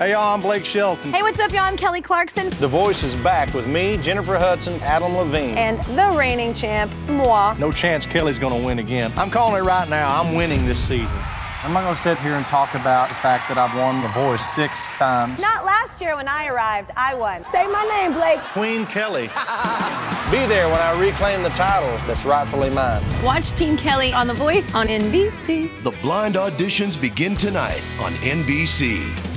Hey, y'all, I'm Blake Shelton. Hey, what's up, y'all? I'm Kelly Clarkson. The Voice is back with me, Jennifer Hudson, Adam Levine. And the reigning champ, moi. No chance Kelly's gonna win again. I'm calling it right now. I'm winning this season. I'm not gonna sit here and talk about the fact that I've won The Voice 6 times. Not last year when I arrived, I won. Say my name, Blake. Queen Kelly. Be there when I reclaim the title that's rightfully mine. Watch Team Kelly on The Voice on NBC. The blind auditions begin tonight on NBC.